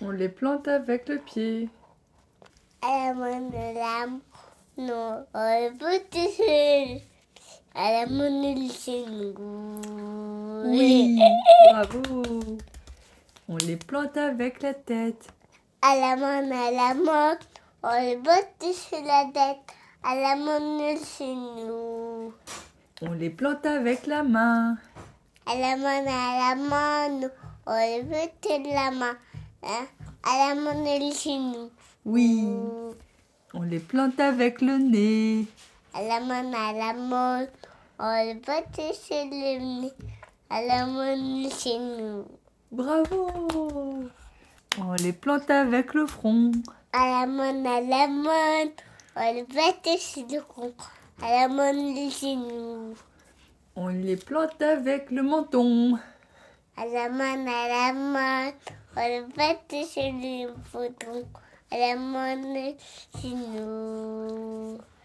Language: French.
On les plante avec le pied. À la main de l'âme, non, on peut à la main de chez nous. Oui, bravo. On les plante avec la tête. À la main, on les botte sur la tête. À la main de chez nous. On les plante avec la main. À la main, nous, on les botte de la main. Hein? À la main de chez nous. Oui. On les plante avec le nez. À la main, on les botte sur le nez. À la main de chez nous. Bravo. On les plante avec le front. À la main, on les botte sur le front. À la main de chez nous. On les plante avec le menton. À la main, on les botte sur le bouton. À la main de chez nous.